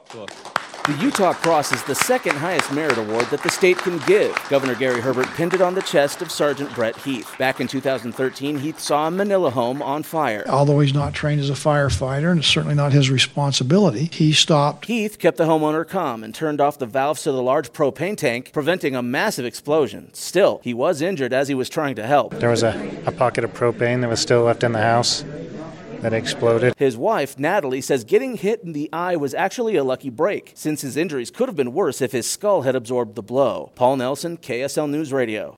The Utah Cross is the second highest merit award that the state can give. Governor Gary Herbert pinned it on the chest of Sergeant Brett Heath. Back in 2013, Heath saw a Manila home on fire. Although he's not trained as a firefighter, and it's certainly not his responsibility, he stopped. Heath kept the homeowner calm and turned off the valves to the large propane tank, preventing a massive explosion. Still, he was injured as he was trying to help. There was a pocket of propane that was still left in the house that exploded. His wife, Natalie, says getting hit in the eye was actually a lucky break, since his injuries could have been worse if his skull had absorbed the blow. Paul Nelson, KSL News Radio.